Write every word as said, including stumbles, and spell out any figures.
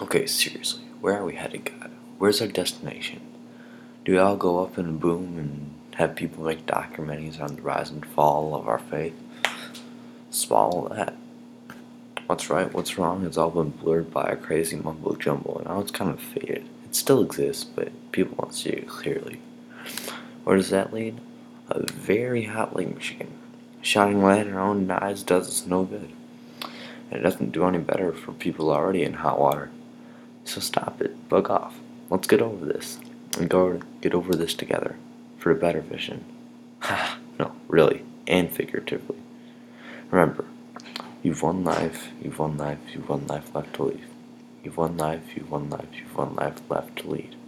Okay, seriously, where are we headed, God? Where's our destination? Do we all go up in a boom and have people make documentaries on the rise and fall of our faith? Swallow that. What's right, what's wrong has all been blurred by a crazy mumbo jumbo, and now it's kind of faded. It still exists, but people don't see it clearly. Where does that lead? A very hot Lake Michigan. Shining light in our own eyes does us no good. And it doesn't do any better for people already in hot water. So stop it, bug off. Let's get over this, and go get over this together, for a better vision. Ha, no, really, and figuratively. Remember, you've one life, you've one life, you've one life left to lead. You've one life, you've one life, you've one life left to lead.